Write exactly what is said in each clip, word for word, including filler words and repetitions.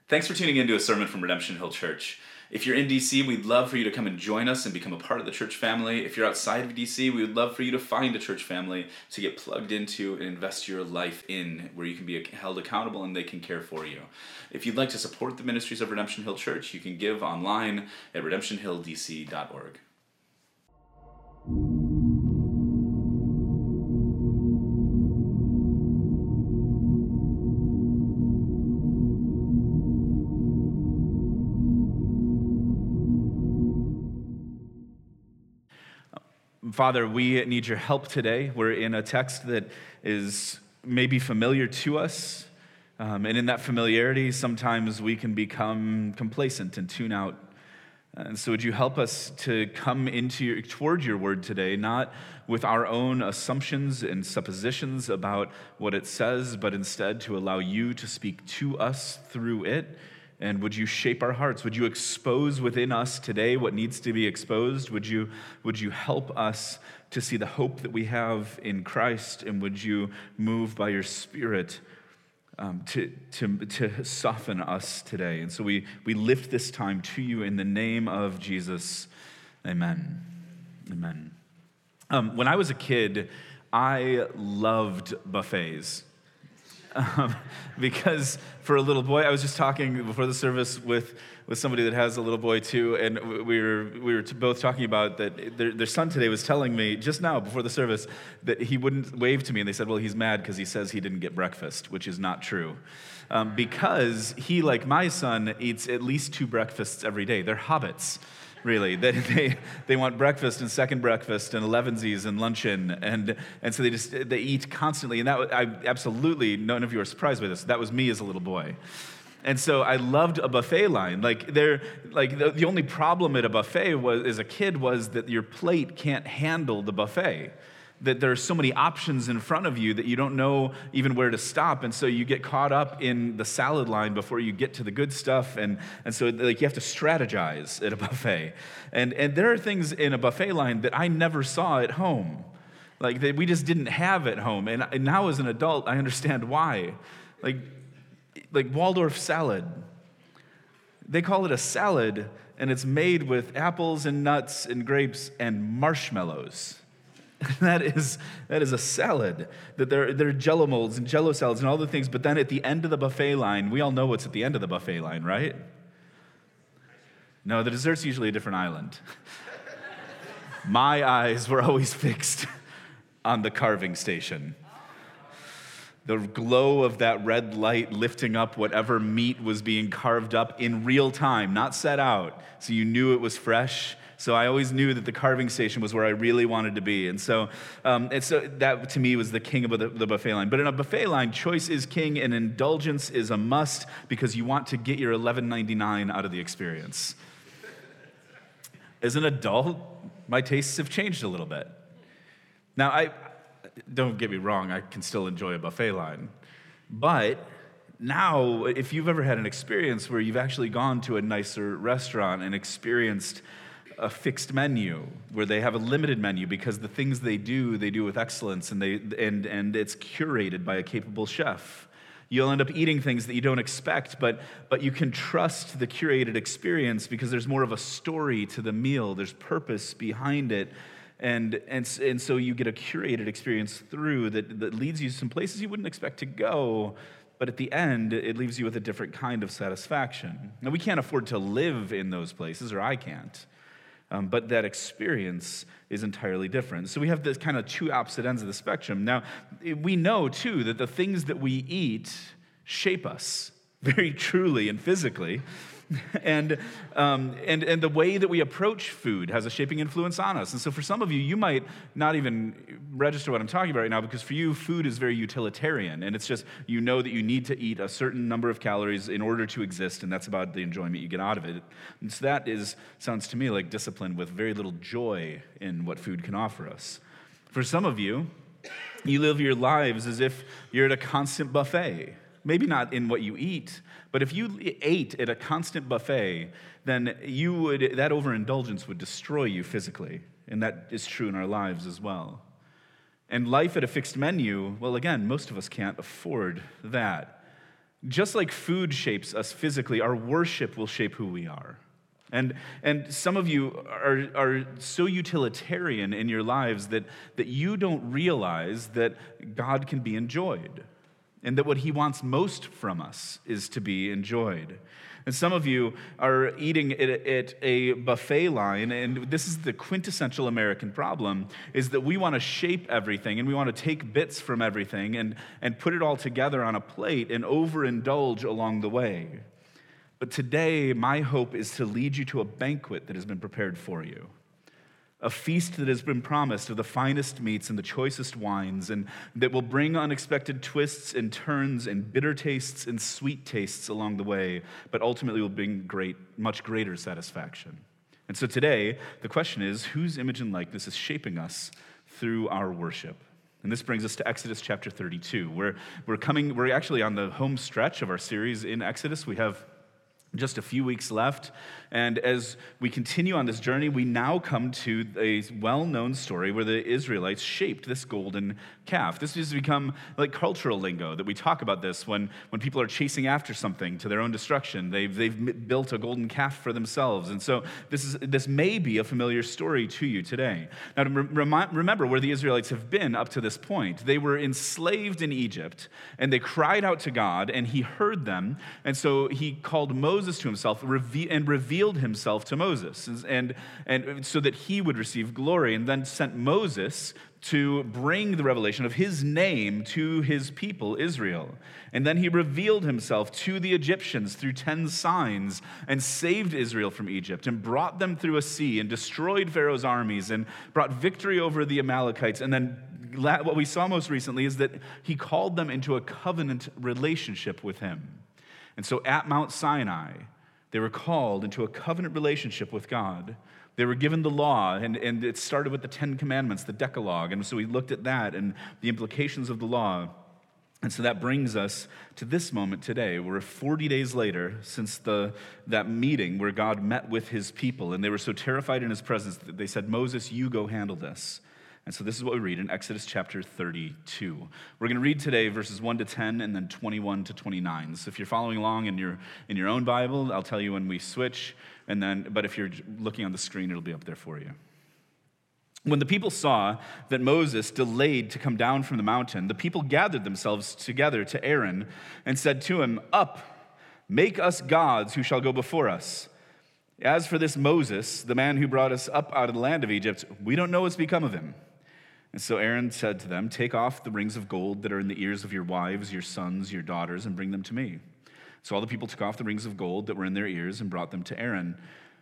Thanks for tuning in to a sermon from Redemption Hill Church. If you're in D C, we'd love for you to come and join us and become a part of the church family. If you're outside of D C, we would love for you to find a church family to get plugged into and invest your life in, where you can be held accountable and they can care for you. If you'd like to support the ministries of Redemption Hill Church, you can give online at redemption hill d c dot org. Father, we need your help today. We're in a text that is maybe familiar to us, um, and in that familiarity, sometimes we can become complacent and tune out. And so would you help us to come into your, toward your word today, not with our own assumptions and suppositions about what it says, but instead to allow you to speak to us through it. And would you shape our hearts? Would you expose within us today what needs to be exposed? Would you, would you help us to see the hope that we have in Christ? And would you move by your Spirit um, to, to, to soften us today? And so we, we lift this time to you in the name of Jesus. Amen. Amen. Um, when I was a kid, I loved buffets. Um, because for a little boy, I was just talking before the service with, with somebody that has a little boy too, and we were we were both talking about that their, their son today was telling me just now before the service that he wouldn't wave to me, and they said, well, he's mad because he says he didn't get breakfast, which is not true. Um, because he, like my son, eats at least two breakfasts every day. They're hobbits. Really, they, they they want breakfast and second breakfast and elevensies and luncheon, and and so they just they eat constantly. And that I absolutely, none of you are surprised by this. That was me as a little boy, and so I loved a buffet line. Like there, like the, the only problem at a buffet was as a kid was that your plate can't handle the buffet. That there are so many options in front of you that you don't know even where to stop, and so you get caught up in the salad line before you get to the good stuff, and, and so like you have to strategize at a buffet. And and there are things in a buffet line that I never saw at home, like that we just didn't have at home. And, and now as an adult, I understand why. Like like Waldorf salad, they call it a salad, and it's made with apples and nuts and grapes and marshmallows. That is that is a salad. That there, there are Jell-O molds and Jell-O salads and all the things, but then at the end of the buffet line, we all know what's at the end of the buffet line, right? No, the dessert's usually a different island. My eyes were always fixed on the carving station. The glow of that red light lifting up whatever meat was being carved up in real time, not set out, so you knew it was fresh. So I always knew that the carving station was where I really wanted to be. And so, um, and so that, to me, was the king of the, the buffet line. But in a buffet line, choice is king and indulgence is a must because you want to get your eleven ninety-nine out of the experience. As an adult, my tastes have changed a little bit. Now, I don't get me wrong, I can still enjoy a buffet line. But now, if you've ever had an experience where you've actually gone to a nicer restaurant and experienced a fixed menu where they have a limited menu because the things they do, they do with excellence, and they and and it's curated by a capable chef. You'll end up eating things that you don't expect, but but you can trust the curated experience because there's more of a story to the meal. There's purpose behind it, and and and so you get a curated experience through that that leads you to some places you wouldn't expect to go. But at the end, it leaves you with a different kind of satisfaction. Now, we can't afford to live in those places, or I can't. Um, but that experience is entirely different. So we have this kind of two opposite ends of the spectrum. Now, we know, too, that the things that we eat shape us very truly and physically. And, um, and, and the way that we approach food has a shaping influence on us. And so for some of you, you might not even register what I'm talking about right now because for you, food is very utilitarian. And it's just, you know that you need to eat a certain number of calories in order to exist, and that's about the enjoyment you get out of it. And so that is, sounds to me like discipline with very little joy in what food can offer us. For some of you, you live your lives as if you're at a constant buffet. Maybe not in what you eat, but if you ate at a constant buffet, then you would that overindulgence would destroy you physically, and that is true in our lives as well. And life at a fixed menu, well, again, most of us can't afford that. Just like food shapes us physically, our worship will shape who we are. And, and some of you are, are so utilitarian in your lives that, that you don't realize that God can be enjoyed and that what he wants most from us is to be enjoyed. And some of you are eating at, at a buffet line, and this is the quintessential American problem, is that we want to shape everything and we want to take bits from everything and, and put it all together on a plate and overindulge along the way. But today, my hope is to lead you to a banquet that has been prepared for you, a feast that has been promised of the finest meats and the choicest wines, and that will bring unexpected twists and turns and bitter tastes and sweet tastes along the way, but ultimately will bring great, much greater satisfaction. And so today, the question is, whose image and likeness is shaping us through our worship? And this brings us to Exodus chapter thirty-two. We're, we're coming, we're actually on the home stretch of our series in Exodus. We have just a few weeks left, and as we continue on this journey, we now come to a well-known story where the Israelites shaped this golden calf. This has become like cultural lingo, that we talk about this when, when people are chasing after something to their own destruction. They've, they've built a golden calf for themselves, and so this is this may be a familiar story to you today. Now, to rem- remember where the Israelites have been up to this point. They were enslaved in Egypt, and they cried out to God, and he heard them, and so he called Moses Moses to himself and revealed himself to Moses, and, and so that he would receive glory, and then sent Moses to bring the revelation of his name to his people, Israel. And then he revealed himself to the Egyptians through ten signs and saved Israel from Egypt and brought them through a sea and destroyed Pharaoh's armies and brought victory over the Amalekites. And then what we saw most recently is that he called them into a covenant relationship with him. And so at Mount Sinai, they were called into a covenant relationship with God. They were given the law, and, and it started with the Ten Commandments, the Decalogue. And so we looked at that and the implications of the law. And so that brings us to this moment today. We're forty days later since the that meeting where God met with his people, and they were so terrified in his presence that they said, Moses, you go handle this. And so this is what we read in Exodus chapter thirty-two. We're going to read today verses one to ten and then twenty-one to twenty-nine. So if you're following along in your in your own Bible, I'll tell you when we switch. And then, but if you're looking on the screen, it'll be up there for you. When the people saw that Moses delayed to come down from the mountain, the people gathered themselves together to Aaron and said to him, Up, make us gods who shall go before us. As for this Moses, the man who brought us up out of the land of Egypt, we don't know what's become of him. And so Aaron said to them, Take off the rings of gold that are in the ears of your wives, your sons, your daughters, and bring them to me. So all the people took off the rings of gold that were in their ears and brought them to Aaron.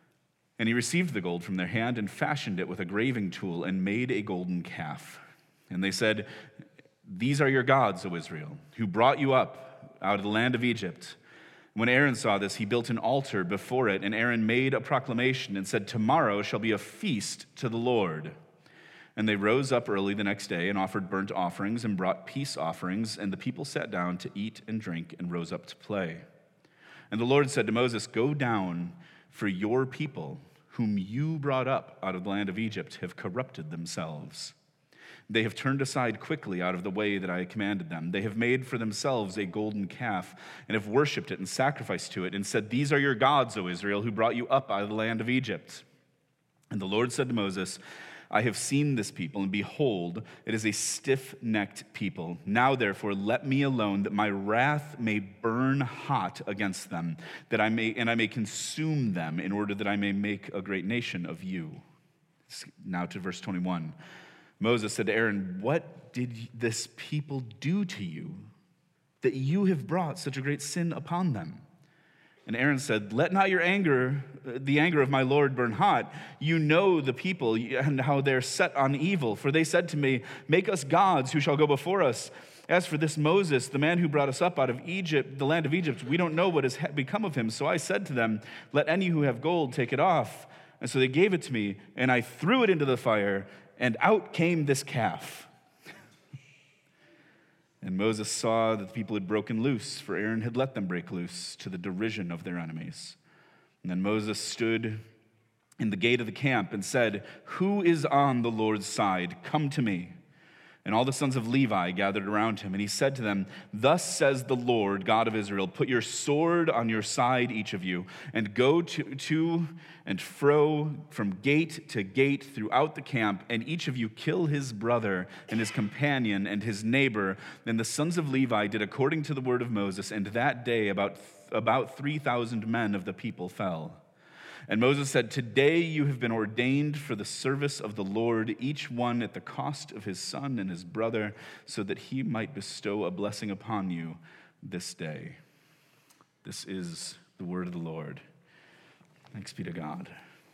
And he received the gold from their hand and fashioned it with a graving tool and made a golden calf. And they said, These are your gods, O Israel, who brought you up out of the land of Egypt. When Aaron saw this, he built an altar before it, and Aaron made a proclamation and said, Tomorrow shall be a feast to the Lord. And they rose up early the next day and offered burnt offerings and brought peace offerings, and the people sat down to eat and drink and rose up to play. And the Lord said to Moses, Go down, for your people, whom you brought up out of the land of Egypt, have corrupted themselves. They have turned aside quickly out of the way that I commanded them. They have made for themselves a golden calf and have worshipped it and sacrificed to it and said, These are your gods, O Israel, who brought you up out of the land of Egypt. And the Lord said to Moses, I have seen this people, and behold, it is a stiff-necked people. Now, therefore, let me alone, that my wrath may burn hot against them, that I may and I may consume them, in order that I may make a great nation of you. Now to verse twenty-one. Moses said to Aaron, What did this people do to you, that you have brought such a great sin upon them? And Aaron said, Let not your anger, the anger of my Lord, burn hot. You know the people and how they're set on evil. For they said to me, Make us gods who shall go before us. As for this Moses, the man who brought us up out of Egypt, the land of Egypt, we don't know what has become of him. So I said to them, Let any who have gold take it off. And so they gave it to me, and I threw it into the fire, and out came this calf. And Moses saw that the people had broken loose, for Aaron had let them break loose, to the derision of their enemies. And then Moses stood in the gate of the camp and said, Who is on the Lord's side? Come to me. And all the sons of Levi gathered around him, and he said to them, "Thus says the Lord, God of Israel, put your sword on your side, each of you, and go to, to and fro from gate to gate throughout the camp, and each of you kill his brother and his companion and his neighbor." And the sons of Levi did according to the word of Moses, and that day about, about three thousand men of the people fell. And Moses said, "Today you have been ordained for the service of the Lord, each one at the cost of his son and his brother, so that he might bestow a blessing upon you this day." This is the word of the Lord. Thanks be to God.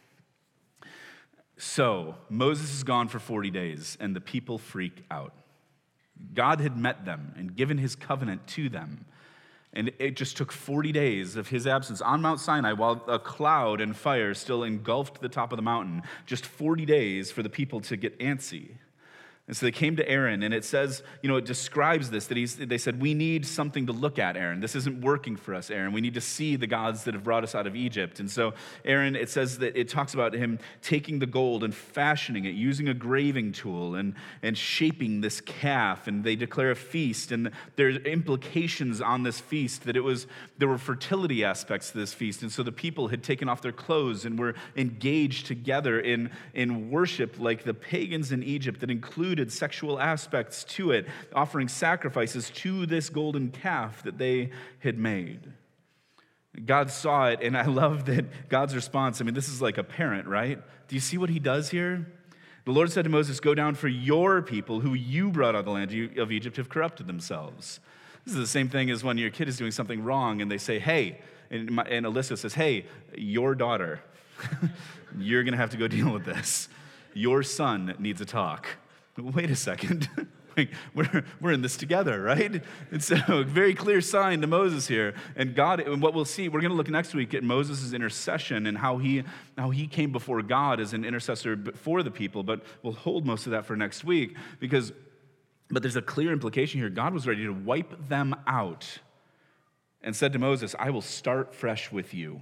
So, Moses is gone for forty days, and the people freak out. God had met them and given his covenant to them. And it just took forty days of his absence on Mount Sinai while a cloud and fire still engulfed the top of the mountain. Just forty days for the people to get antsy. And so they came to Aaron, and it says, you know, it describes this, that he's, they said, "We need something to look at, Aaron. This isn't working for us, Aaron. We need to see the gods that have brought us out of Egypt." And so Aaron, it says that it talks about him taking the gold and fashioning it, using a graving tool and, and shaping this calf, and they declare a feast. And there's implications on this feast that it was, there were fertility aspects to this feast. And so the people had taken off their clothes and were engaged together in, in worship like the pagans in Egypt that included sexual aspects to it, offering sacrifices to this golden calf that they had made. God saw it, and I love that God's response, I mean, this is like a parent, right? Do you see what he does here? The Lord said to Moses, "Go down, for your people who you brought out of the land of Egypt have corrupted themselves." This is the same thing as when your kid is doing something wrong and they say, "Hey," and, my, and Alyssa says, "Hey, your daughter, you're going to have to go deal with this. Your son needs a talk." Wait a second. Like, we're, we're in this together, right? And so a very clear sign to Moses here. And God, and what we'll see, we're going to look next week at Moses' intercession and how he, how he came before God as an intercessor for the people, but we'll hold most of that for next week because, but there's a clear implication here. God was ready to wipe them out and said to Moses, "I will start fresh with you."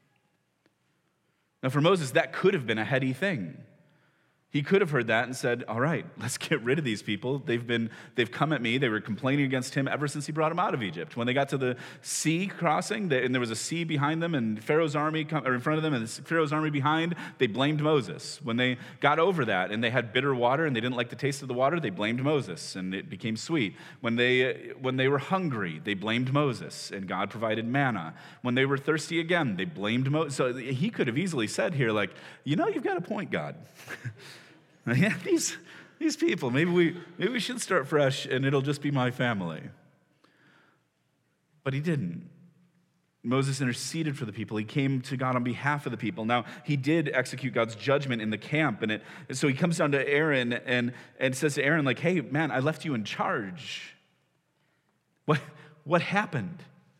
Now for Moses, that could have been a heady thing. He could have heard that and said, "All right, let's get rid of these people. They've been, they've come at me. They were complaining against him ever since he brought them out of Egypt." When they got to the sea crossing, and there was a sea behind them, and Pharaoh's army come, or in front of them, and Pharaoh's army behind, they blamed Moses. When they got over that, and they had bitter water, and they didn't like the taste of the water, they blamed Moses, and it became sweet. When they, when they were hungry, they blamed Moses, and God provided manna. When they were thirsty again, they blamed Moses. So he could have easily said here, like, "You know, you've got a point, God." Yeah, these, these people, maybe we, maybe we should start fresh and it'll just be my family. But he didn't. Moses interceded for the people. He came to God on behalf of the people. Now, he did execute God's judgment in the camp. And, it, and so he comes down to Aaron and, and says to Aaron, like, "Hey, man, I left you in charge. What, what happened?"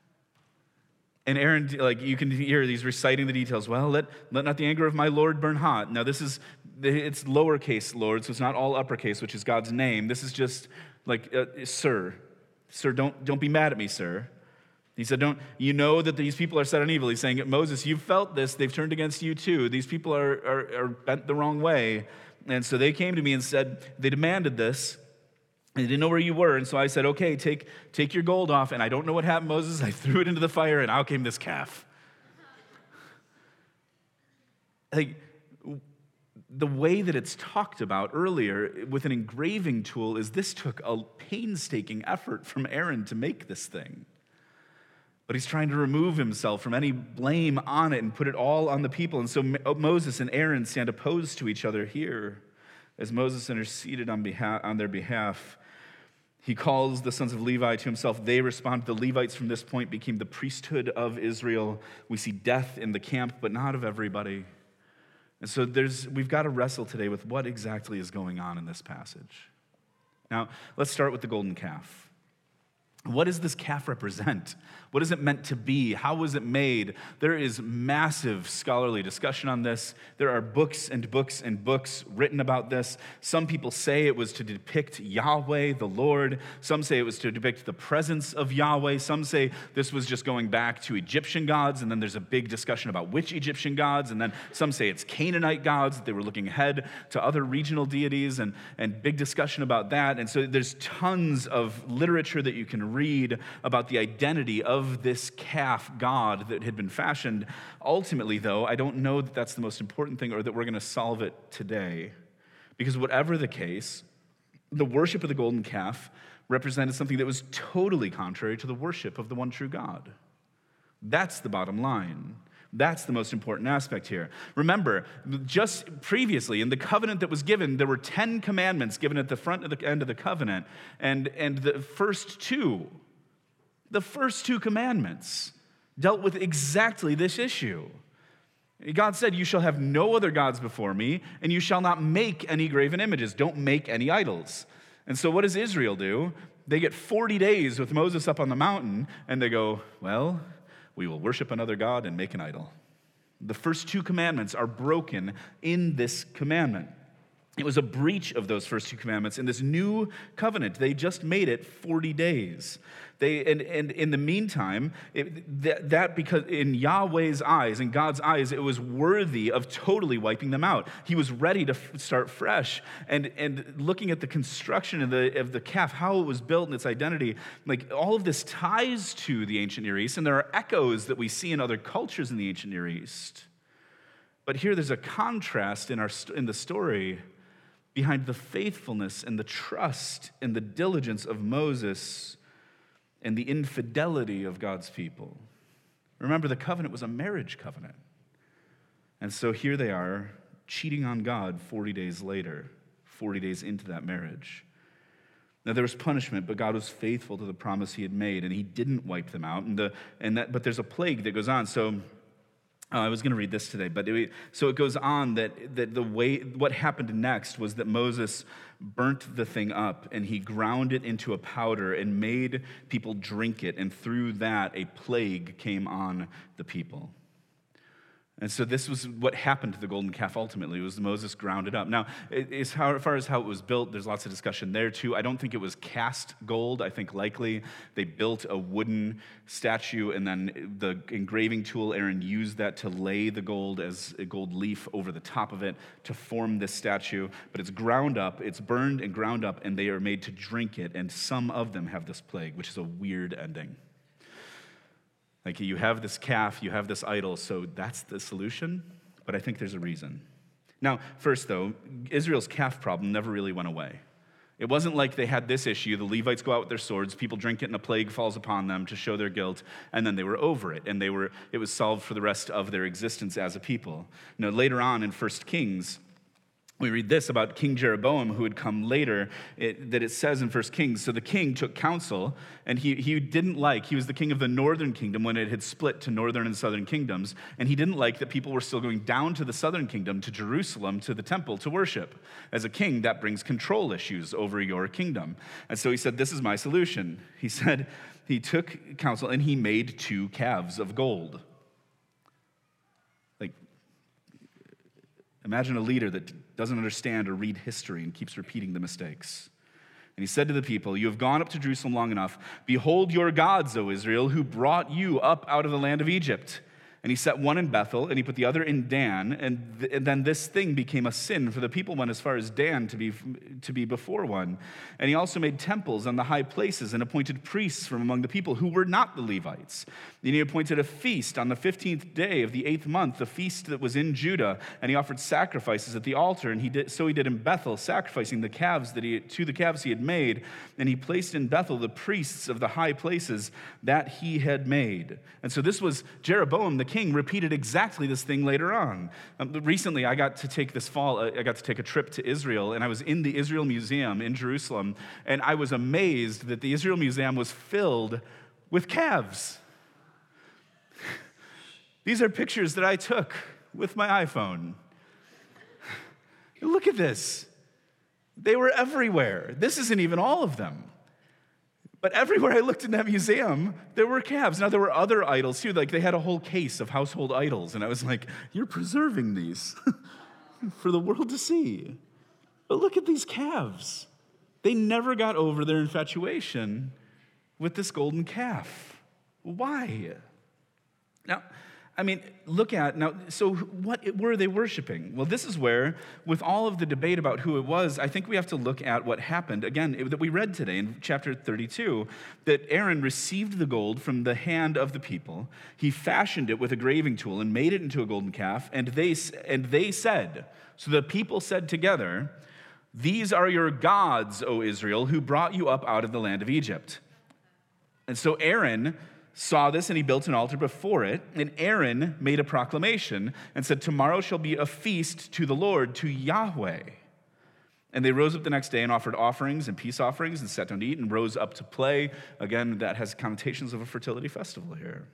And Aaron, like, you can hear he's reciting the details. "Well, let, let not the anger of my Lord burn hot." Now, this is, it's lowercase Lord, so it's not all uppercase, which is God's name. This is just like, uh, "Sir, sir, don't, don't be mad at me, sir." He said, "Don't, you know that these people are set on evil." He's saying, "Moses, you've felt this. They've turned against you too. These people are, are, are bent the wrong way." And so they came to me and said, they demanded this. They didn't know where you were, and so I said, "Okay, take, take your gold off." And I don't know what happened, Moses. I threw it into the fire, and out came this calf. Like, the way that it's talked about earlier with an engraving tool is this took a painstaking effort from Aaron to make this thing. But he's trying to remove himself from any blame on it and put it all on the people. And so Moses and Aaron stand opposed to each other here as Moses interceded on behalf, on their behalf. He calls the sons of Levi to himself. They respond. The Levites from this point became the priesthood of Israel. We see death in the camp, but not of everybody. And so there's, we've got to wrestle today with what exactly is going on in this passage. Now, let's start with the golden calf. What does this calf represent? What is it meant to be? How was it made? There is massive scholarly discussion on this. There are books and books and books written about this. Some people say it was to depict Yahweh, the Lord. Some say it was to depict the presence of Yahweh. Some say this was just going back to Egyptian gods, and then there's a big discussion about which Egyptian gods, and then some say it's Canaanite gods, that they were looking ahead to other regional deities, and, and big discussion about that. And so there's tons of literature that you can read about the identity of this calf god that had been fashioned. Ultimately, though, I don't know that that's the most important thing or that we're going to solve it today. Because whatever the case, the worship of the golden calf represented something that was totally contrary to the worship of the one true God. That's the bottom line. That's the most important aspect here. Remember, just previously in the covenant that was given, there were ten commandments given at the front of the end of the covenant, and, and the first two The first two commandments dealt with exactly this issue. God said, "You shall have no other gods before me, and you shall not make any graven images." Don't make any idols. And so what does Israel do? They get forty days with Moses up on the mountain, and they go, well, we will worship another god and make an idol. The first two commandments are broken in this commandment. It was a breach of those first two commandments in this new covenant. They just made it forty days. They and, and in the meantime, it, that, that because in Yahweh's eyes, in God's eyes, it was worthy of totally wiping them out. He was ready to f- start fresh. And and looking at the construction of the of the calf, how it was built and its identity, like all of this ties to the ancient Near East, and there are echoes that we see in other cultures in the ancient Near East. But here there's a contrast in our in the story behind the faithfulness and the trust and the diligence of Moses and the infidelity of God's people. Remember, the covenant was a marriage covenant. And so here they are, cheating on God forty days later, forty days into that marriage. Now, there was punishment, but God was faithful to the promise he had made, and he didn't wipe them out. And the and that, but there's a plague that goes on. So Uh, I was going to read this today, but it, so it goes on that, that the way what happened next was that Moses burnt the thing up and he ground it into a powder and made people drink it, and through that a plague came on the people. And so this was what happened to the golden calf ultimately. It was Moses ground it up. Now, as far as how it was built, there's lots of discussion there too. I don't think it was cast gold. I think likely they built a wooden statue, and then the engraving tool, Aaron used that to lay the gold as a gold leaf over the top of it to form this statue. But it's ground up, it's burned and ground up, and they are made to drink it, and some of them have this plague, which is a weird ending. Like, you have this calf, you have this idol, so that's the solution, but I think there's a reason. Now, first though, Israel's calf problem never really went away. It wasn't like they had this issue, the Levites go out with their swords, people drink it, and a plague falls upon them to show their guilt, and then they were over it, and they were it was solved for the rest of their existence as a people. Now, later on in First Kings, we read this about King Jeroboam, who had come later, it, that it says in First Kings, so the king took counsel, and he, he didn't like, he was the king of the northern kingdom when it had split to northern and southern kingdoms, and he didn't like that people were still going down to the southern kingdom, to Jerusalem, to the temple, to worship. As a king, that brings control issues over your kingdom. And so he said, this is my solution. He said, he took counsel, and he made two calves of gold. Like, imagine a leader that doesn't understand or read history and keeps repeating the mistakes. And he said to the people, you have gone up to Jerusalem long enough. Behold your gods, O Israel, who brought you up out of the land of Egypt. And he set one in Bethel, and he put the other in Dan, and, th- and then this thing became a sin, for the people went as far as Dan to be, to be before one. And he also made temples on the high places and appointed priests from among the people who were not the Levites. And he appointed a feast on the fifteenth day of the eighth month, the feast that was in Judah, and he offered sacrifices at the altar. And he did, so he did in Bethel, sacrificing the calves that he, to the calves he had made. And he placed in Bethel the priests of the high places that he had made. And so this was Jeroboam, the king. King repeated exactly this thing later on. Um, recently, I got to take this fall, I got to take a trip to Israel, and I was in the Israel Museum in Jerusalem, and I was amazed that the Israel Museum was filled with calves. These are pictures that I took with my iPhone. Look at this. They were everywhere. This isn't even all of them. But everywhere I looked in that museum, there were calves. Now, there were other idols too. Like, they had a whole case of household idols. And I was like, you're preserving these for the world to see. But look at these calves. They never got over their infatuation with this golden calf. Why? Now, I mean, look at, now, so what were they worshiping? Well, this is where, with all of the debate about who it was, I think we have to look at what happened. Again, it, that we read today in chapter thirty-two, that Aaron received the gold from the hand of the people. He fashioned it with a graving tool and made it into a golden calf, and they, and they said, so the people said together, "These are your gods, O Israel, who brought you up out of the land of Egypt." And so Aaron saw this, and he built an altar before it, and Aaron made a proclamation and said, "Tomorrow shall be a feast to the Lord, to Yahweh." And they rose up the next day and offered offerings and peace offerings and sat down to eat and rose up to play. Again, that has connotations of a fertility festival here.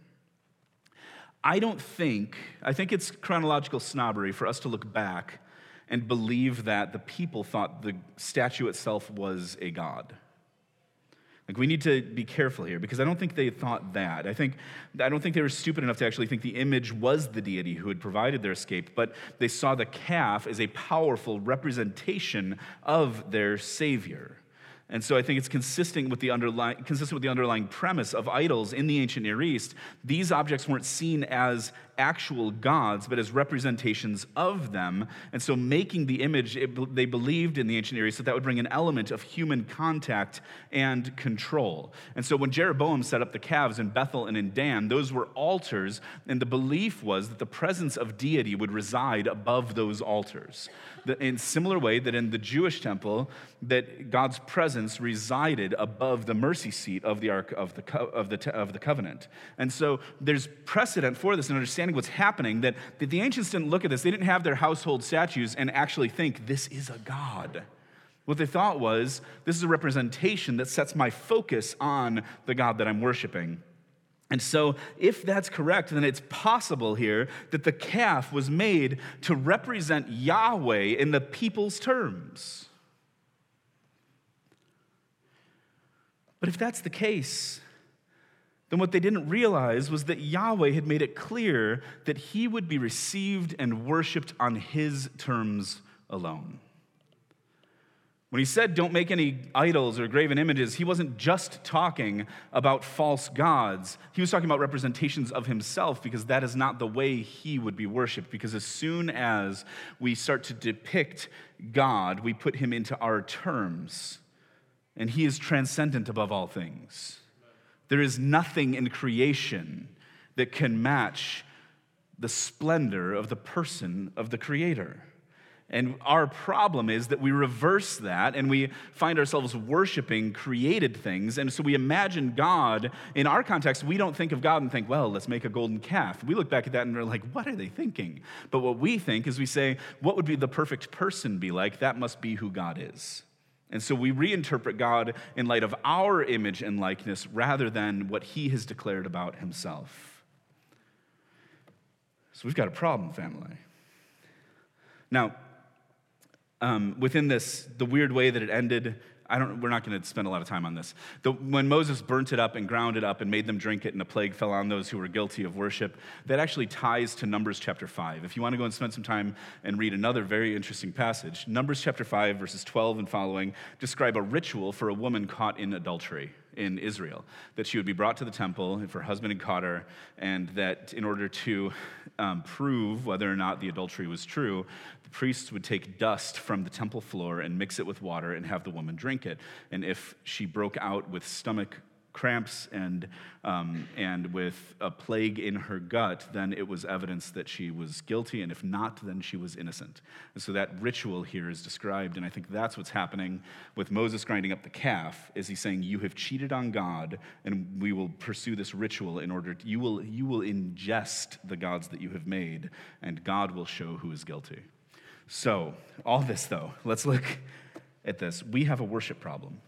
I don't think, I think it's chronological snobbery for us to look back and believe that the people thought the statue itself was a god. Like, we need to be careful here, because I don't think they thought that. I think I don't think they were stupid enough to actually think the image was the deity who had provided their escape, but they saw the calf as a powerful representation of their Savior. And so I think it's consistent with the underlying consistent with the underlying premise of idols in the ancient Near East. These objects weren't seen as actual gods, but as representations of them. And so making the image, it, they believed in the ancient Near East that that would bring an element of human contact and control. And so when Jeroboam set up the calves in Bethel and in Dan, those were altars, and the belief was that the presence of deity would reside above those altars. In similar way that in the Jewish temple, that God's presence resided above the mercy seat of the Ark of the, Co- of the, of the covenant. And so there's precedent for this and understanding what's happening, that, that the ancients didn't look at this. They didn't have their household statues and actually think, this is a god. What they thought was, this is a representation that sets my focus on the God that I'm worshiping. And so if that's correct, then it's possible here that the calf was made to represent Yahweh in the people's terms. But if that's the case, then what they didn't realize was that Yahweh had made it clear that he would be received and worshiped on his terms alone. When he said, don't make any idols or graven images, he wasn't just talking about false gods. He was talking about representations of himself, because that is not the way he would be worshiped. Because as soon as we start to depict God, we put him into our terms, and he is transcendent above all things. There is nothing in creation that can match the splendor of the person of the Creator. And our problem is that we reverse that and we find ourselves worshiping created things. And so we imagine God. In our context, we don't think of God and think, well, let's make a golden calf. We look back at that and we're like, what are they thinking? But what we think is we say, what would be the perfect person be like? That must be who God is. And so we reinterpret God in light of our image and likeness rather than what he has declared about himself. So we've got a problem, family. Now, Um, within this, the weird way that it ended, I don't. We're not going to spend a lot of time on this. The, when Moses burnt it up and ground it up and made them drink it, and a plague fell on those who were guilty of worship, that actually ties to Numbers chapter five. If you want to go and spend some time and read another very interesting passage, Numbers chapter five, verses twelve and following, describe a ritual for a woman caught in adultery in Israel, that she would be brought to the temple if her husband had caught her, and that in order to um, prove whether or not the adultery was true, the priests would take dust from the temple floor and mix it with water and have the woman drink it. And if she broke out with stomach cramps and um, and with a plague in her gut, then it was evidence that she was guilty, and if not, then she was innocent. And so that ritual here is described, and I think that's what's happening with Moses grinding up the calf, is he's saying, you have cheated on God, and we will pursue this ritual in order to, you will, you will ingest the gods that you have made, and God will show who is guilty. So, all this though, let's look at this. We have a worship problem.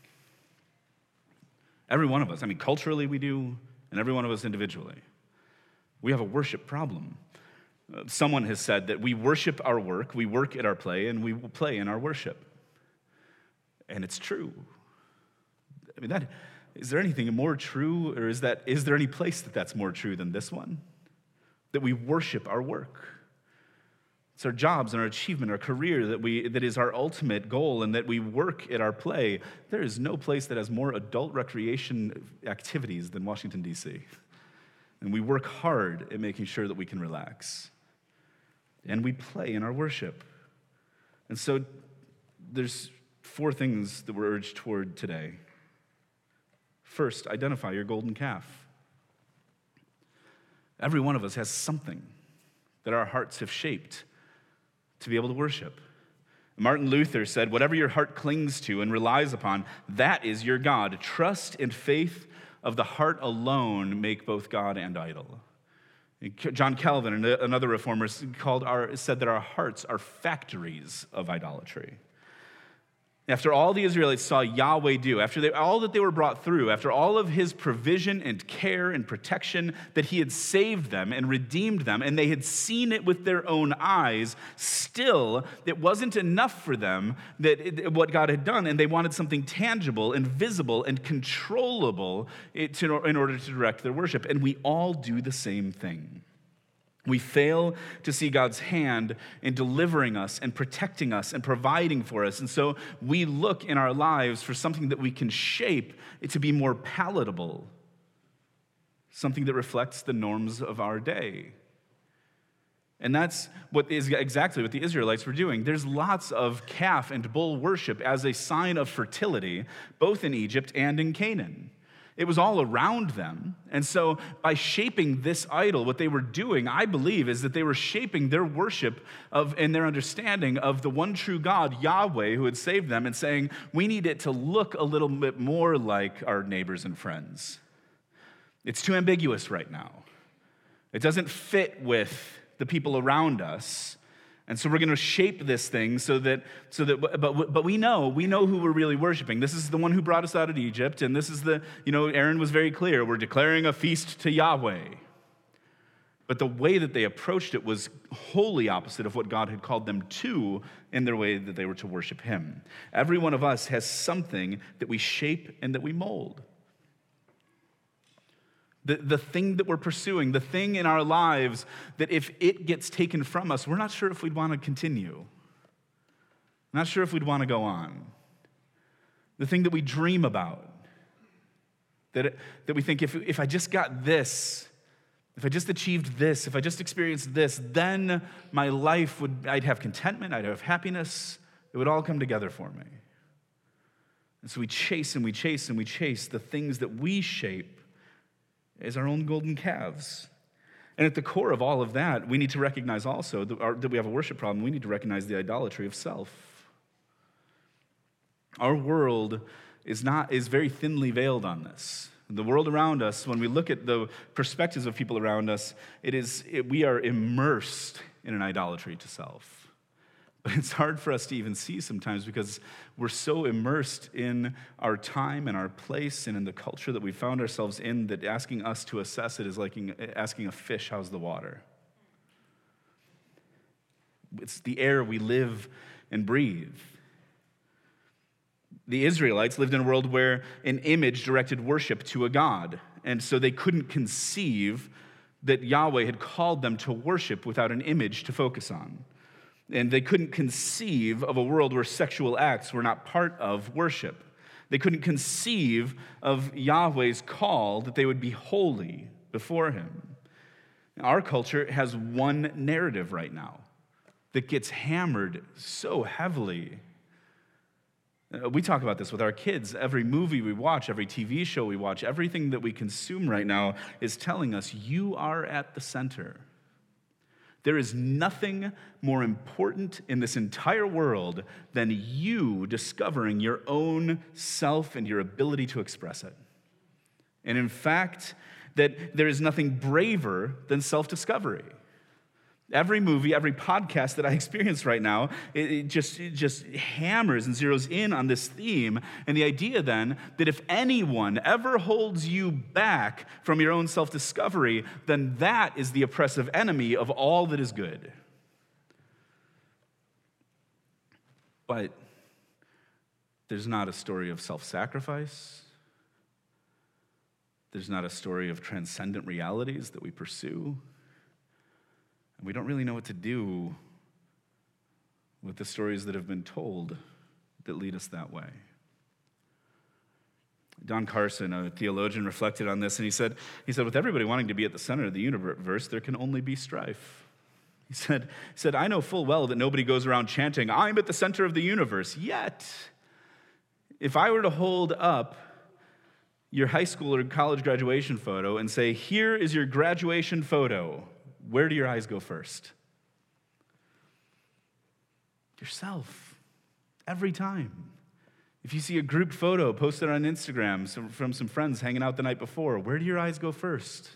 Every one of us. I mean, culturally we do, and every one of us individually. We have a worship problem. Uh, someone has said that we worship our work, we work at our play, and we play in our worship. And it's true. I mean, that is there anything more true, or is that is there any place that that's more true than this one? That we worship our work. It's our jobs and our achievement, our career that we that is our ultimate goal, and that we work at our play. There is no place that has more adult recreation activities than Washington, D C And we work hard at making sure that we can relax. And we play in our worship. And so there's four things that we're urged toward today. First, identify your golden calf. Every one of us has something that our hearts have shaped to be able to worship. Martin Luther said, whatever your heart clings to and relies upon, that is your God. Trust and faith of the heart alone make both God and idol. John Calvin, another reformer, called our, said that our hearts are factories of idolatry. After all the Israelites saw Yahweh do, after they, all that they were brought through, after all of his provision and care and protection, that he had saved them and redeemed them, and they had seen it with their own eyes, still, it wasn't enough for them that it, what God had done, and they wanted something tangible and visible and controllable to, in order to direct their worship. And we all do the same thing. We fail to see God's hand in delivering us and protecting us and providing for us. And so we look in our lives for something that we can shape it to be more palatable, something that reflects the norms of our day. And that's what is exactly what the Israelites were doing. There's lots of calf and bull worship as a sign of fertility, both in Egypt and in Canaan. It was all around them. And so by shaping this idol, what they were doing, I believe, is that they were shaping their worship of and their understanding of the one true God, Yahweh, who had saved them, and saying, we need it to look a little bit more like our neighbors and friends. It's too ambiguous right now. It doesn't fit with the people around us. And so we're going to shape this thing so that, so that, but, but we know, we know who we're really worshiping. This is the one who brought us out of Egypt, and this is the, you know, Aaron was very clear, we're declaring a feast to Yahweh. But the way that they approached it was wholly opposite of what God had called them to in their way that they were to worship him. Every one of us has something that we shape and that we mold. The, the thing that we're pursuing, the thing in our lives that if it gets taken from us, we're not sure if we'd want to continue. Not sure if we'd want to go on. The thing that we dream about, that, it, that we think if, if I just got this, if I just achieved this, if I just experienced this, then my life would, I'd have contentment, I'd have happiness, it would all come together for me. And so we chase and we chase and we chase the things that we shape as our own golden calves. And at the core of all of that, we need to recognize also that, our, that we have a worship problem. We need to recognize the idolatry of self. Our world is not is very thinly veiled on this. The world around us, when we look at the perspectives of people around us, it is it, we are immersed in an idolatry to self. But it's hard for us to even see sometimes because we're so immersed in our time and our place and in the culture that we found ourselves in that asking us to assess it is like asking a fish, how's the water? It's the air we live and breathe. The Israelites lived in a world where an image directed worship to a god, and so they couldn't conceive that Yahweh had called them to worship without an image to focus on. And they couldn't conceive of a world where sexual acts were not part of worship. They couldn't conceive of Yahweh's call that they would be holy before him. Our culture has one narrative right now that gets hammered so heavily. We talk about this with our kids. Every movie we watch, every T V show we watch, everything that we consume right now is telling us you are at the center. There is nothing more important in this entire world than you discovering your own self and your ability to express it. And in fact, that there is nothing braver than self-discovery. Every movie, every podcast that I experience right now, it, it just it just hammers and zeroes in on this theme. And the idea then that if anyone ever holds you back from your own self-discovery, then that is the oppressive enemy of all that is good. But there's not a story of self-sacrifice. There's not a story of transcendent realities that we pursue. And we don't really know what to do with the stories that have been told that lead us that way. Don Carson, a theologian, reflected on this, and he said, he said, with everybody wanting to be at the center of the universe, there can only be strife. He said, he said, I know full well that nobody goes around chanting, I'm at the center of the universe. Yet, if I were to hold up your high school or college graduation photo and say, here is your graduation photo, where do your eyes go first? Yourself. Every time. If you see a group photo posted on Instagram from some friends hanging out the night before, where do your eyes go first?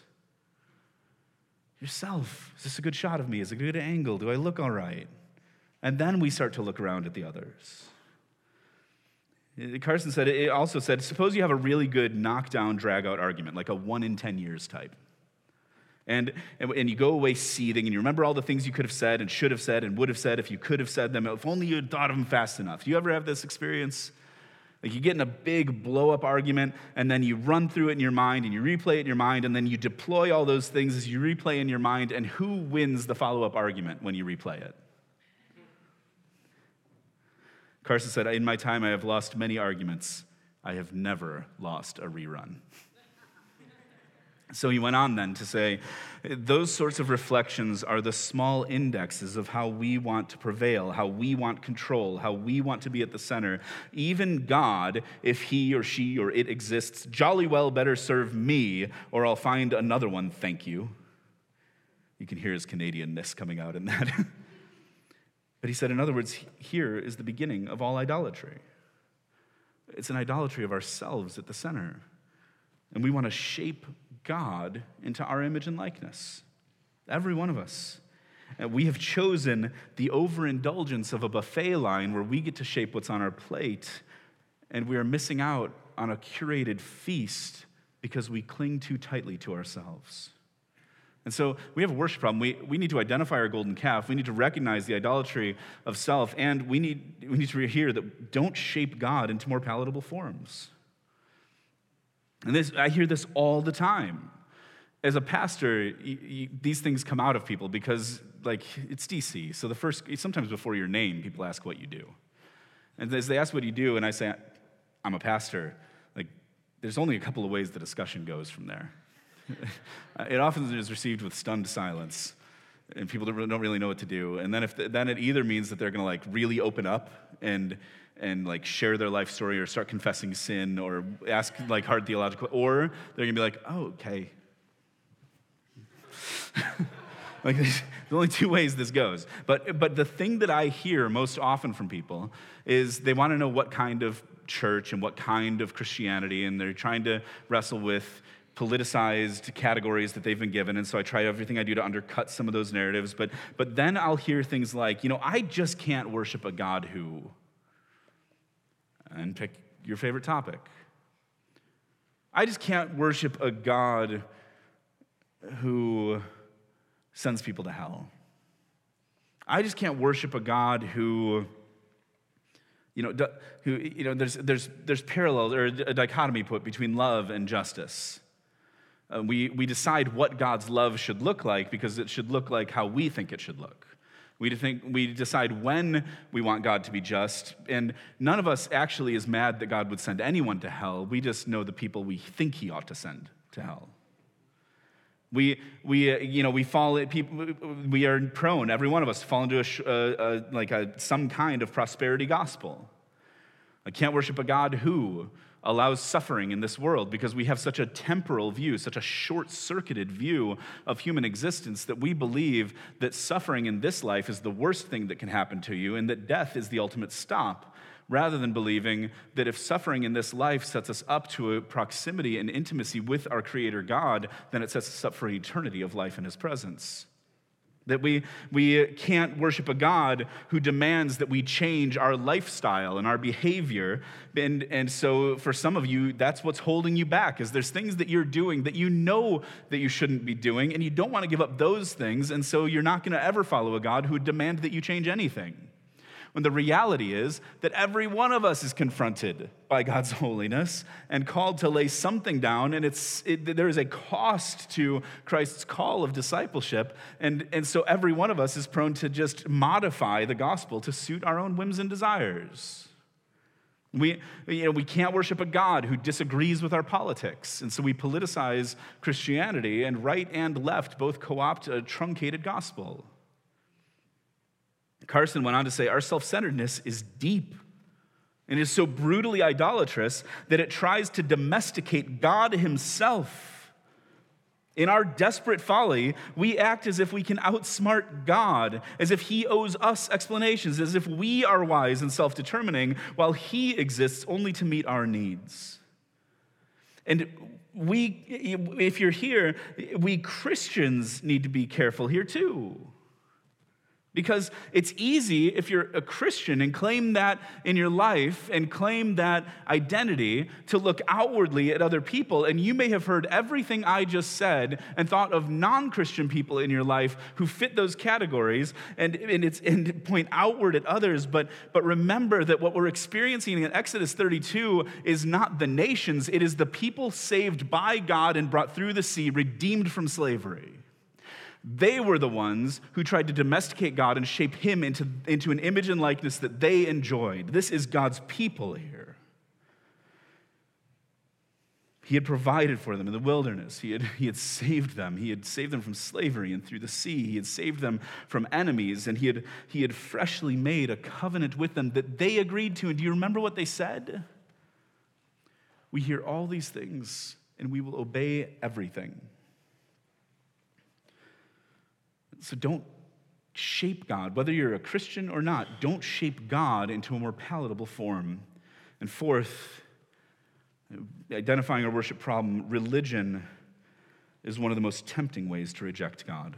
Yourself. Is this a good shot of me? Is it a good angle? Do I look all right? And then we start to look around at the others. Carson said, it also said, suppose you have a really good knockdown, drag-out argument, like a one in ten years type. And, and, and you go away seething, and you remember all the things you could have said and should have said and would have said if you could have said them, if only you had thought of them fast enough. Do you ever have this experience? Like you get in a big blow-up argument, and then you run through it in your mind, and you replay it in your mind, and then you deploy all those things as you replay in your mind, and who wins the follow-up argument when you replay it? Carson said, in my time I have lost many arguments. I have never lost a rerun. So he went on then to say, those sorts of reflections are the small indexes of how we want to prevail, how we want control, how we want to be at the center. Even God, if he or she or it exists, jolly well better serve me, or I'll find another one, thank you. You can hear his Canadianness coming out in that. But he said, in other words, here is the beginning of all idolatry. It's an idolatry of ourselves at the center. And we want to shape God into our image and likeness. Every one of us. And we have chosen the overindulgence of a buffet line where we get to shape what's on our plate, and we are missing out on a curated feast because we cling too tightly to ourselves. And so we have a worship problem. We, we need to identify our golden calf. We need to recognize the idolatry of self, and we need, we need to hear that don't shape God into more palatable forms. And this, I hear this all the time. As a pastor, you, you, these things come out of people because, like, it's D C. So the first, sometimes before your name, people ask what you do. And as they ask what you do, and I say, I'm a pastor, like, there's only a couple of ways the discussion goes from there. It often is received with stunned silence, and people don't really know what to do. And then if the, then it either means that they're going to like really open up and and like share their life story or start confessing sin or ask like hard theological, or they're going to be like, oh, okay. Like there's only two ways this goes. But but the thing that I hear most often from people is they want to know what kind of church and what kind of Christianity, and they're trying to wrestle with politicized categories that they've been given, and so I try everything I do to undercut some of those narratives, but but then I'll hear things like, you know, I just can't worship a God who, and pick your favorite topic. I just can't worship a God who sends people to hell. I just can't worship a God who, you know, who, you know, there's there's there's parallels or a dichotomy put between love and justice. Uh, we, we decide what God's love should look like because it should look like how we think it should look. We, think, we decide when we want God to be just, and none of us actually is mad that God would send anyone to hell. We just know the people we think he ought to send to hell. We, we, uh, you know, we fall. People, we are prone. Every one of us fall into a, a, a like a some kind of prosperity gospel. I can't worship a God who allows suffering in this world because we have such a temporal view, such a short-circuited view of human existence that we believe that suffering in this life is the worst thing that can happen to you and that death is the ultimate stop, rather than believing that if suffering in this life sets us up to a proximity and intimacy with our Creator God, then it sets us up for an eternity of life in his presence. That we, we can't worship a God who demands that we change our lifestyle and our behavior. And, and so for some of you, that's what's holding you back, is there's things that you're doing that you know that you shouldn't be doing, and you don't want to give up those things, and so you're not going to ever follow a God who would demand that you change anything. When the reality is that every one of us is confronted by God's holiness and called to lay something down, and it's it, there is a cost to Christ's call of discipleship, and, and so every one of us is prone to just modify the gospel to suit our own whims and desires. We, you know, we can't worship a God who disagrees with our politics, and so we politicize Christianity, and right and left both co-opt a truncated gospel. Carson went on to say, our self-centeredness is deep and is so brutally idolatrous that it tries to domesticate God himself. In our desperate folly, we act as if we can outsmart God, as if he owes us explanations, as if we are wise and self-determining, while he exists only to meet our needs. And we, if you're here, we Christians need to be careful here too. Because it's easy if you're a Christian and claim that in your life and claim that identity to look outwardly at other people. And you may have heard everything I just said and thought of non-Christian people in your life who fit those categories and, and, it's, and point outward at others. But, but remember that what we're experiencing in Exodus thirty-two is not the nations. It is the people saved by God and brought through the sea, redeemed from slavery. They were the ones who tried to domesticate God and shape him into, into an image and likeness that they enjoyed. This is God's people here. He had provided for them in the wilderness. He had, he had saved them. He had saved them from slavery and through the sea. He had saved them from enemies, and he had, he had freshly made a covenant with them that they agreed to. And do you remember what they said? We hear all these things, and we will obey everything. So don't shape God, whether you're a Christian or not, don't shape God into a more palatable form. And fourth, identifying our worship problem, religion is one of the most tempting ways to reject God.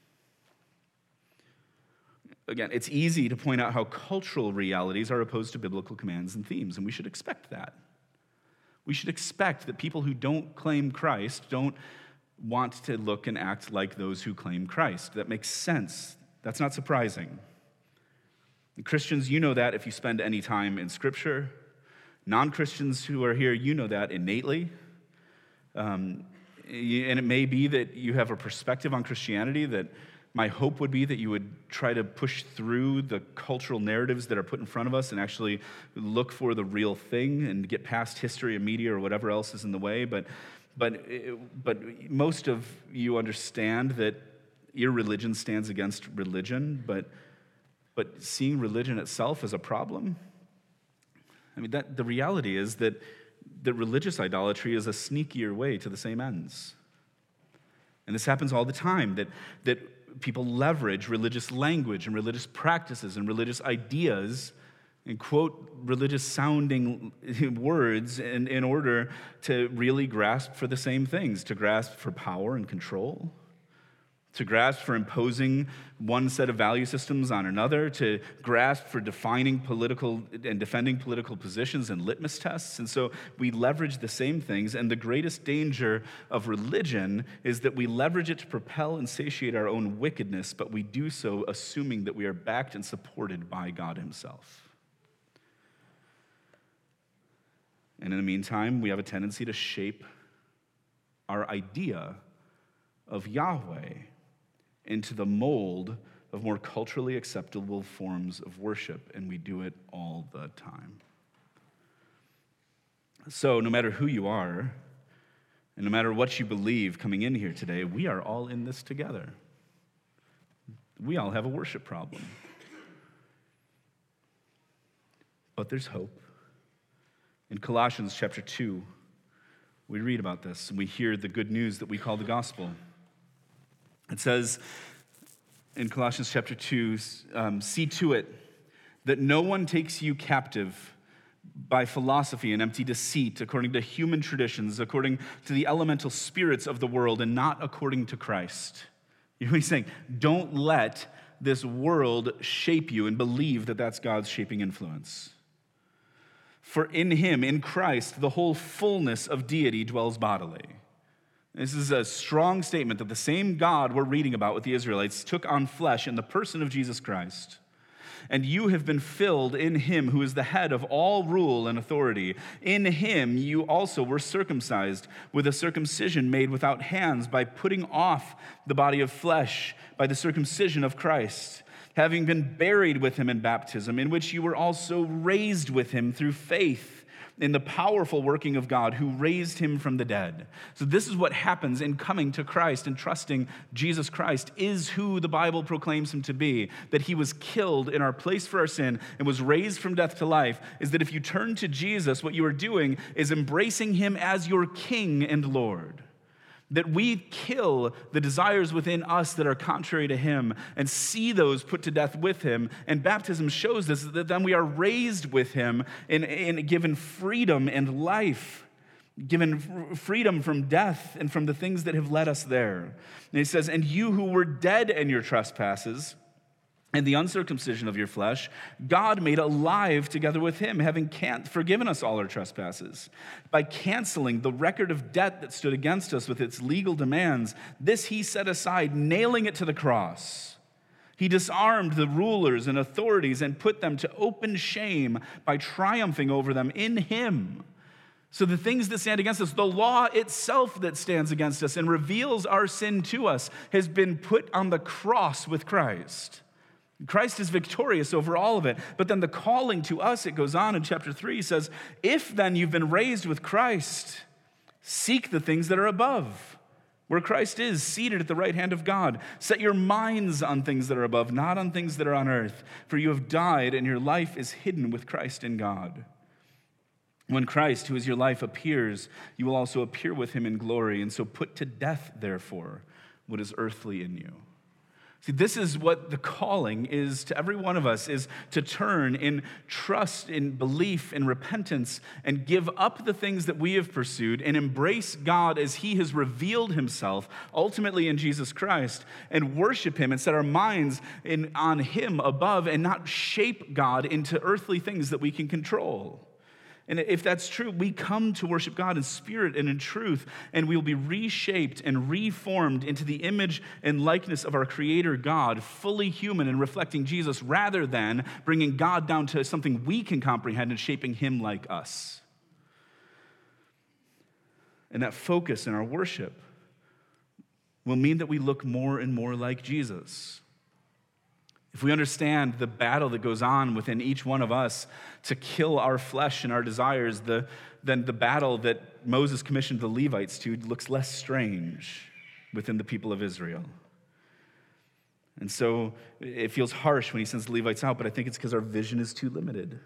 Again, it's easy to point out how cultural realities are opposed to biblical commands and themes, and we should expect that. We should expect that people who don't claim Christ don't want to look and act like those who claim Christ. That makes sense. That's not surprising. And Christians, you know that if you spend any time in Scripture. Non-Christians who are here, you know that innately. Um, and it may be that you have a perspective on Christianity that my hope would be that you would try to push through the cultural narratives that are put in front of us and actually look for the real thing and get past history and media or whatever else is in the way. But But, but most of you understand that your religion stands against religion, but, but seeing religion itself as a problem, I mean, that the reality is that, that religious idolatry is a sneakier way to the same ends. And this happens all the time, that, that people leverage religious language and religious practices and religious ideas and quote religious-sounding words in, in order to really grasp for the same things, to grasp for power and control, to grasp for imposing one set of value systems on another, to grasp for defining political and defending political positions and litmus tests. And so we leverage the same things, and the greatest danger of religion is that we leverage it to propel and satiate our own wickedness, but we do so assuming that we are backed and supported by God himself. And in the meantime, we have a tendency to shape our idea of Yahweh into the mold of more culturally acceptable forms of worship, and we do it all the time. So no matter who you are, and no matter what you believe coming in here today, we are all in this together. We all have a worship problem. But there's hope. In Colossians chapter two, we read about this, and we hear the good news that we call the gospel. It says in Colossians chapter two, um, see to it that no one takes you captive by philosophy and empty deceit, according to human traditions, according to the elemental spirits of the world, and not according to Christ. You know what he's saying? Don't let this world shape you and believe that that's God's shaping influence. For in him, in Christ, the whole fullness of deity dwells bodily. This is a strong statement that the same God we're reading about with the Israelites took on flesh in the person of Jesus Christ. And you have been filled in him who is the head of all rule and authority. In him you also were circumcised with a circumcision made without hands, by putting off the body of flesh by the circumcision of Christ, having been buried with him in baptism, in which you were also raised with him through faith in the powerful working of God who raised him from the dead. So this is what happens in coming to Christ and trusting Jesus Christ is who the Bible proclaims him to be, that he was killed in our place for our sin and was raised from death to life, is that if you turn to Jesus, what you are doing is embracing him as your King and Lord. That we kill the desires within us that are contrary to him and see those put to death with him. And baptism shows this, that then we are raised with him and, and given freedom and life, given freedom from death and from the things that have led us there. And he says, and you who were dead in your trespasses and the uncircumcision of your flesh, God made alive together with him, having can- forgiven us all our trespasses. By canceling the record of debt that stood against us with its legal demands, this he set aside, nailing it to the cross. He disarmed the rulers and authorities and put them to open shame by triumphing over them in him. So the things that stand against us, the law itself that stands against us and reveals our sin to us, has been put on the cross with Christ. Christ is victorious over all of it. But then the calling to us, it goes on in chapter three, says, if then you've been raised with Christ, seek the things that are above, where Christ is, seated at the right hand of God. Set your minds on things that are above, not on things that are on earth. For you have died, and your life is hidden with Christ in God. When Christ, who is your life, appears, you will also appear with him in glory. And so put to death, therefore, what is earthly in you. See, this is what the calling is to every one of us, is to turn in trust, in belief, in repentance, and give up the things that we have pursued and embrace God as he has revealed himself, ultimately in Jesus Christ, and worship him and set our minds in, on him above and not shape God into earthly things that we can control. And if that's true, we come to worship God in spirit and in truth, and we will be reshaped and reformed into the image and likeness of our Creator God, fully human and reflecting Jesus, rather than bringing God down to something we can comprehend and shaping him like us. And that focus in our worship will mean that we look more and more like Jesus. If we understand the battle that goes on within each one of us to kill our flesh and our desires, the, then the battle that Moses commissioned the Levites to looks less strange within the people of Israel. And so it feels harsh when he sends the Levites out, but I think it's because our vision is too limited.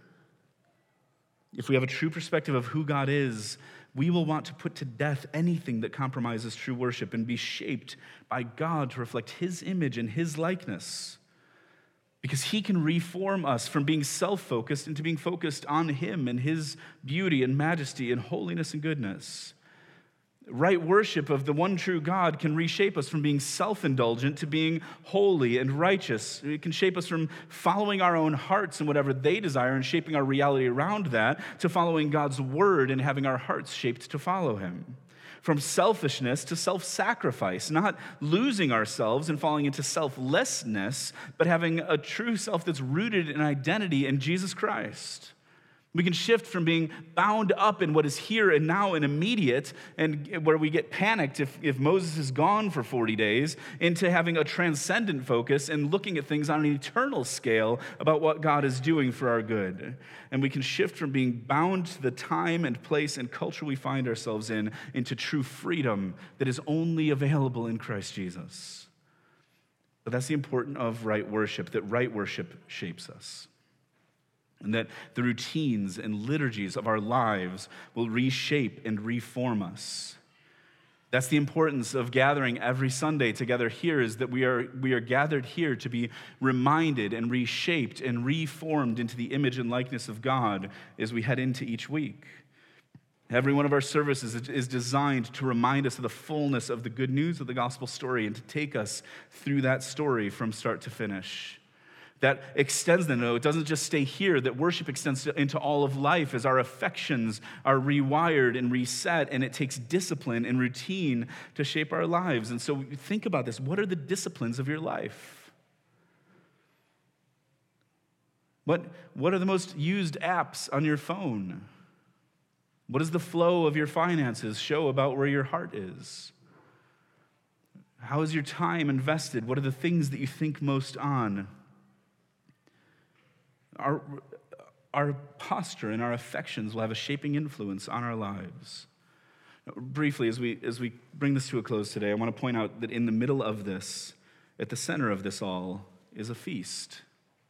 If we have a true perspective of who God is, we will want to put to death anything that compromises true worship and be shaped by God to reflect his image and his likeness. Because he can reform us from being self-focused into being focused on him and his beauty and majesty and holiness and goodness. Right worship of the one true God can reshape us from being self-indulgent to being holy and righteous. It can shape us from following our own hearts and whatever they desire and shaping our reality around that to following God's word and having our hearts shaped to follow him. From selfishness to self-sacrifice, not losing ourselves and falling into selflessness, but having a true self that's rooted in identity in Jesus Christ. We can shift from being bound up in what is here and now and immediate, and where we get panicked if, if Moses is gone for forty days, into having a transcendent focus and looking at things on an eternal scale about what God is doing for our good. And we can shift from being bound to the time and place and culture we find ourselves in into true freedom that is only available in Christ Jesus. But that's the importance of right worship, that right worship shapes us. And that the routines and liturgies of our lives will reshape and reform us. That's the importance of gathering every Sunday together here, is that we are, we are gathered here to be reminded and reshaped and reformed into the image and likeness of God as we head into each week. Every one of our services is designed to remind us of the fullness of the good news of the gospel story and to take us through that story from start to finish. That extends them. No, it doesn't just stay here, that worship extends into all of life as our affections are rewired and reset, and it takes discipline and routine to shape our lives. And so think about this. What are the disciplines of your life? What, what are the most used apps on your phone? What does the flow of your finances show about where your heart is? How is your time invested? What are the things that you think most on? Our, our posture and our affections will have a shaping influence on our lives. Briefly, as we, as we bring this to a close today, I want to point out that in the middle of this, at the center of this all, is a feast.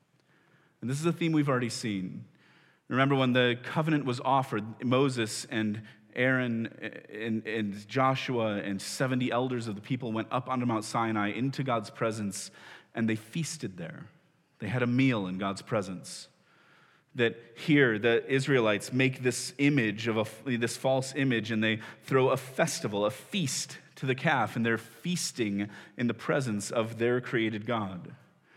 And this is a theme we've already seen. Remember when the covenant was offered, Moses and Aaron and, and Joshua and seventy elders of the people went up onto Mount Sinai into God's presence, and they feasted there. They had a meal in God's presence. That here, the Israelites make this image of a, this false image, and they throw a festival, a feast to the calf, and they're feasting in the presence of their created God.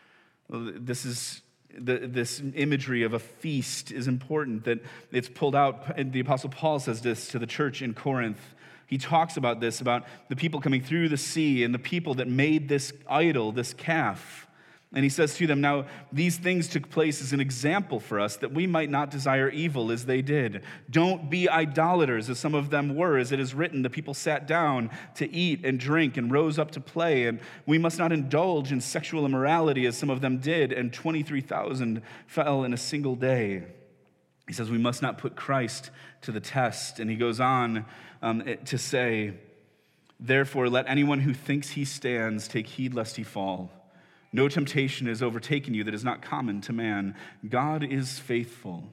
This is the, this imagery of a feast is important, that it's pulled out. And the Apostle Paul says this to the church in Corinth. He talks about this, about the people coming through the sea and the people that made this idol, this calf. And he says to them, now, these things took place as an example for us, that we might not desire evil as they did. Don't be idolaters, as some of them were. As it is written, the people sat down to eat and drink and rose up to play. And we must not indulge in sexual immorality, as some of them did. And twenty-three thousand fell in a single day. He says we must not put Christ to the test. And he goes on um, to say, therefore, let anyone who thinks he stands take heed lest he fall. No temptation has overtaken you that is not common to man. God is faithful.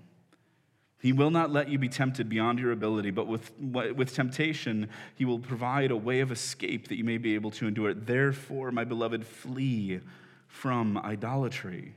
He will not let you be tempted beyond your ability, but with, with temptation, he will provide a way of escape that you may be able to endure it. Therefore, my beloved, flee from idolatry.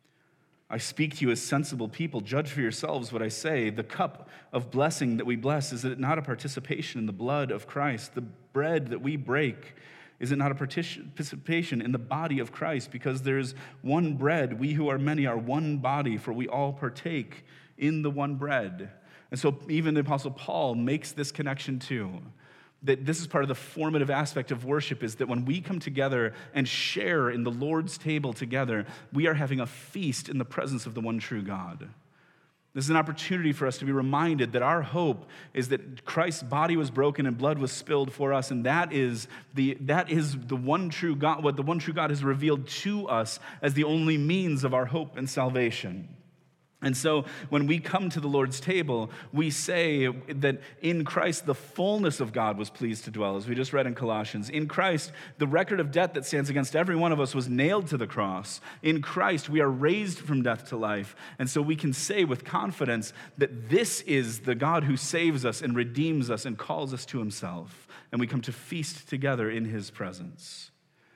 I speak to you as sensible people. Judge for yourselves what I say. The cup of blessing that we bless, is it not a participation in the blood of Christ? The bread that we break, is it not a participation in the body of Christ? Because there is one bread. We who are many are one body, for we all partake in the one bread. And so even the Apostle Paul makes this connection too. That this is part of the formative aspect of worship, is that when we come together and share in the Lord's table together, we are having a feast in the presence of the one true God. This is an opportunity for us to be reminded that our hope is that Christ's body was broken and blood was spilled for us, and that is the that is the one true God, what the one true God has revealed to us as the only means of our hope and salvation. And so when we come to the Lord's table, we say that in Christ the fullness of God was pleased to dwell, as we just read in Colossians. In Christ, the record of debt that stands against every one of us was nailed to the cross. In Christ, we are raised from death to life. And so we can say with confidence that this is the God who saves us and redeems us and calls us to himself. And we come to feast together in his presence.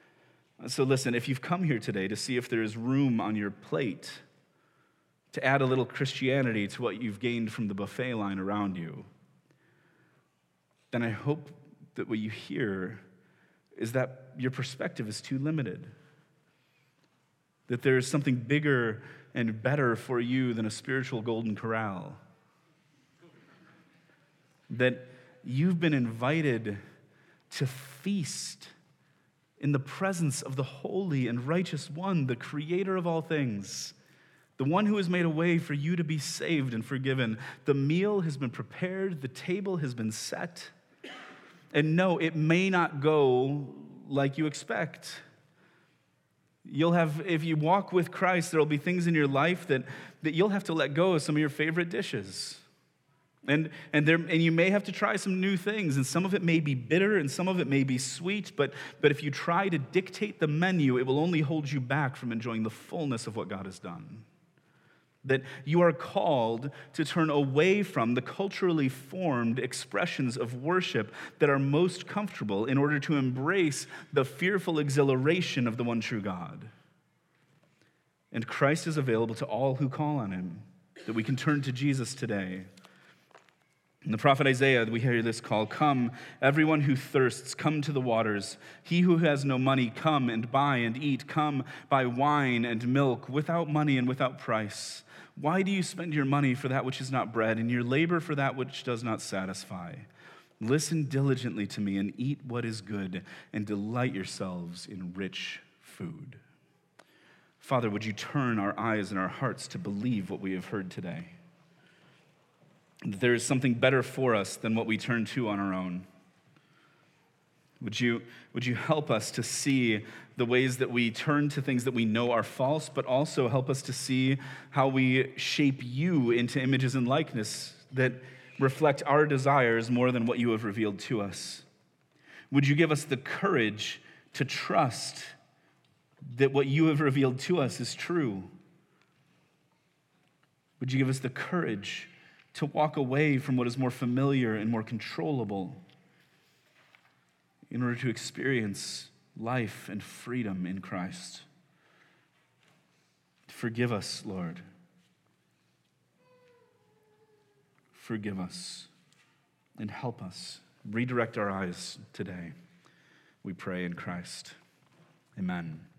So listen, if you've come here today to see if there is room on your plate to add a little Christianity to what you've gained from the buffet line around you, then I hope that what you hear is that your perspective is too limited. That there is something bigger and better for you than a spiritual golden corral. That you've been invited to feast in the presence of the holy and righteous one, the creator of all things, the one who has made a way for you to be saved and forgiven. The meal has been prepared. The table has been set. And no, it may not go like you expect. You'll have, if you walk with Christ, there'll be things in your life that, that you'll have to let go of some of your favorite dishes. And and there and you may have to try some new things, and some of it may be bitter and some of it may be sweet, but, but if you try to dictate the menu, it will only hold you back from enjoying the fullness of what God has done. That you are called to turn away from the culturally formed expressions of worship that are most comfortable in order to embrace the fearful exhilaration of the one true God. And Christ is available to all who call on him, that we can turn to Jesus today. In the prophet Isaiah, we hear this call, come, everyone who thirsts, come to the waters. He who has no money, come and buy and eat. Come, buy wine and milk without money and without price. Why do you spend your money for that which is not bread, and your labor for that which does not satisfy? Listen diligently to me and eat what is good, and delight yourselves in rich food. Father, would you turn our eyes and our hearts to believe what we have heard today? That there is something better for us than what we turn to on our own. Would you, would you help us to see the ways that we turn to things that we know are false, but also help us to see how we shape you into images and likeness that reflect our desires more than what you have revealed to us? Would you give us the courage to trust that what you have revealed to us is true? Would you give us the courage to walk away from what is more familiar and more controllable in order to experience life and freedom in Christ? Forgive us, Lord. Forgive us and help us. Redirect our eyes today. We pray in Christ. Amen.